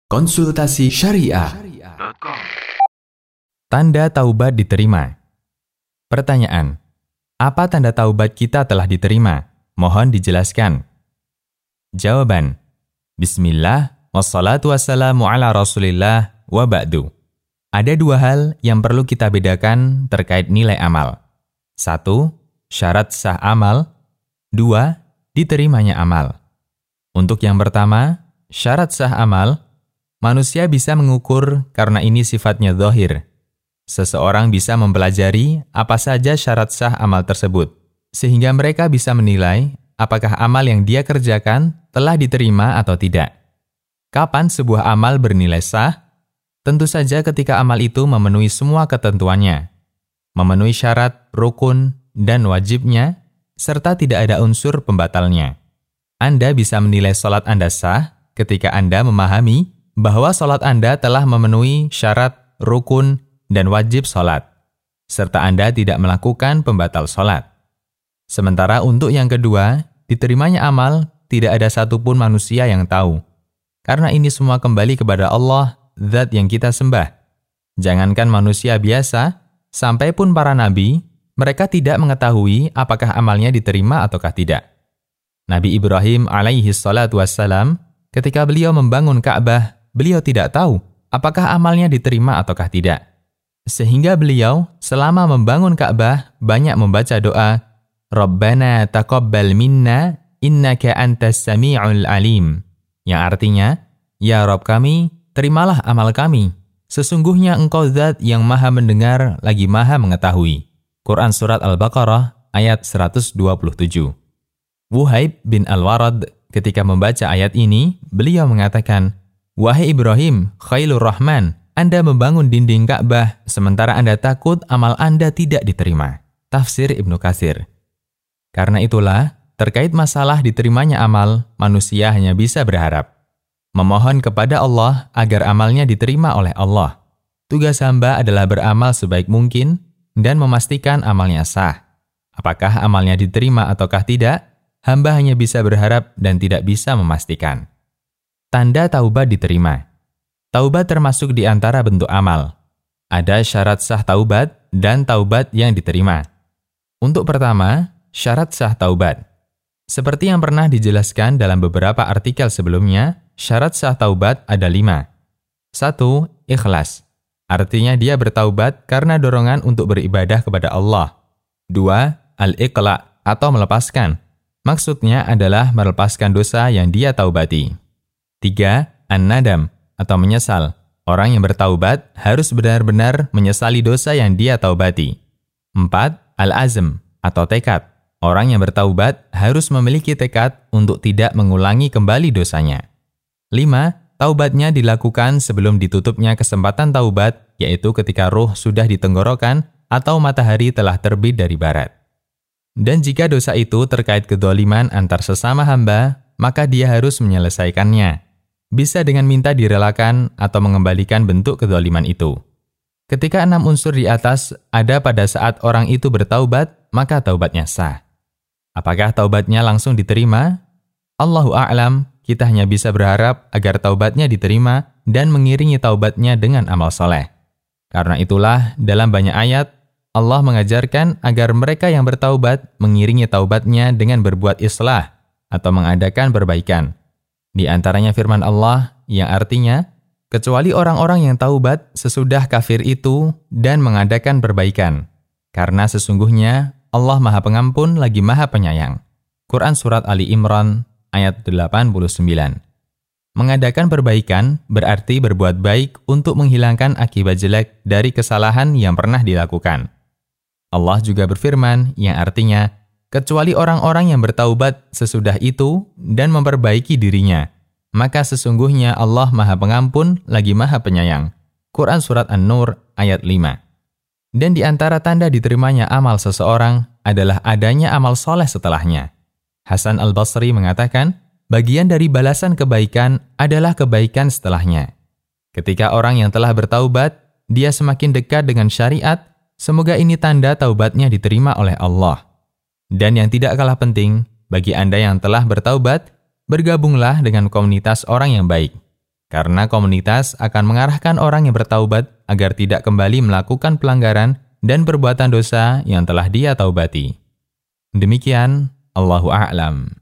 Konsultasi Syariah. Tanda taubat diterima. Pertanyaan: apa tanda taubat kita telah diterima? Mohon dijelaskan. Jawaban: Bismillah, wassalatu wassalamu ala rasulillah, wa ba'du. Ada dua hal yang perlu kita bedakan terkait nilai amal. 1. Syarat sah amal. 2. Diterimanya amal. Untuk yang pertama, syarat sah amal, manusia bisa mengukur karena ini sifatnya zahir. Seseorang bisa mempelajari apa saja syarat sah amal tersebut, sehingga mereka bisa menilai apakah amal yang dia kerjakan telah diterima atau tidak. Kapan sebuah amal bernilai sah? Tentu saja ketika amal itu memenuhi semua ketentuannya, memenuhi syarat, rukun, dan wajibnya, serta tidak ada unsur pembatalnya. Anda bisa menilai salat Anda sah ketika Anda memahami bahwa salat Anda telah memenuhi syarat, rukun, dan wajib salat, serta Anda tidak melakukan pembatal salat. Sementara untuk yang kedua, diterimanya amal, tidak ada satupun manusia yang tahu. Karena ini semua kembali kepada Allah, Zat yang kita sembah. Jangankan manusia biasa, sampai pun para nabi, mereka tidak mengetahui apakah amalnya diterima ataukah tidak. Nabi Ibrahim alaihi salatu wassalam, ketika beliau membangun Ka'bah, beliau tidak tahu apakah amalnya diterima ataukah tidak. Sehingga beliau selama membangun Ka'bah banyak membaca doa, Rabbana taqabbal minna innaka antas sami'ul alim. Yang artinya, ya Rabb kami, terimalah amal kami. Sesungguhnya Engkau Zat yang maha mendengar lagi maha mengetahui. Quran Surat Al-Baqarah ayat 127. Wuhaib bin Al-Warad ketika membaca ayat ini, beliau mengatakan, Wahai Ibrahim, Khailur Rahman, Anda membangun dinding Ka'bah, sementara Anda takut amal Anda tidak diterima. Tafsir Ibnu Katsir. Karena itulah, terkait masalah diterimanya amal, manusia hanya bisa berharap. Memohon kepada Allah agar amalnya diterima oleh Allah. Tugas hamba adalah beramal sebaik mungkin dan memastikan amalnya sah. Apakah amalnya diterima ataukah tidak, hamba hanya bisa berharap dan tidak bisa memastikan. Tanda taubat diterima. Taubat termasuk di antara bentuk amal. Ada syarat sah taubat dan taubat yang diterima. Untuk pertama, syarat sah taubat. Seperti yang pernah dijelaskan dalam beberapa artikel sebelumnya, syarat sah taubat ada 5. 1. Ikhlas. Artinya dia bertaubat karena dorongan untuk beribadah kepada Allah. 2. Al-iqla' atau melepaskan. Maksudnya adalah melepaskan dosa yang dia taubati. 3. An-nadam atau menyesal. Orang yang bertaubat harus benar-benar menyesali dosa yang dia taubati. 4. Al-azm atau tekad. Orang yang bertaubat harus memiliki tekad untuk tidak mengulangi kembali dosanya. 5. Taubatnya dilakukan sebelum ditutupnya kesempatan taubat, yaitu ketika ruh sudah di tenggorokan atau matahari telah terbit dari barat. Dan jika dosa itu terkait kedzaliman antar sesama hamba, maka dia harus menyelesaikannya. Bisa dengan minta direlakan atau mengembalikan bentuk kedzaliman itu. Ketika 6 unsur di atas ada pada saat orang itu bertaubat, maka taubatnya sah. Apakah taubatnya langsung diterima? Allahu a'lam, kita hanya bisa berharap agar taubatnya diterima dan mengiringi taubatnya dengan amal soleh. Karena itulah, dalam banyak ayat, Allah mengajarkan agar mereka yang bertaubat mengiringi taubatnya dengan berbuat islah atau mengadakan perbaikan. Di antaranya firman Allah yang artinya, kecuali orang-orang yang taubat sesudah kafir itu dan mengadakan perbaikan. Karena sesungguhnya Allah Maha Pengampun lagi Maha Penyayang. Quran Surat Ali Imran ayat 89. Mengadakan perbaikan berarti berbuat baik untuk menghilangkan akibat jelek dari kesalahan yang pernah dilakukan. Allah juga berfirman yang artinya, kecuali orang-orang yang bertaubat sesudah itu dan memperbaiki dirinya, maka sesungguhnya Allah Maha Pengampun lagi Maha Penyayang. Quran Surat An-Nur ayat 5. Dan di antara tanda diterimanya amal seseorang adalah adanya amal soleh setelahnya. Hasan Al-Basri mengatakan, bagian dari balasan kebaikan adalah kebaikan setelahnya. Ketika orang yang telah bertaubat, dia semakin dekat dengan syariat, semoga ini tanda taubatnya diterima oleh Allah. Dan yang tidak kalah penting, bagi Anda yang telah bertaubat, bergabunglah dengan komunitas orang yang baik. karena komunitas akan mengarahkan orang yang bertaubat agar tidak kembali melakukan pelanggaran dan perbuatan dosa yang telah dia taubati. Demikian, Allahu a'lam.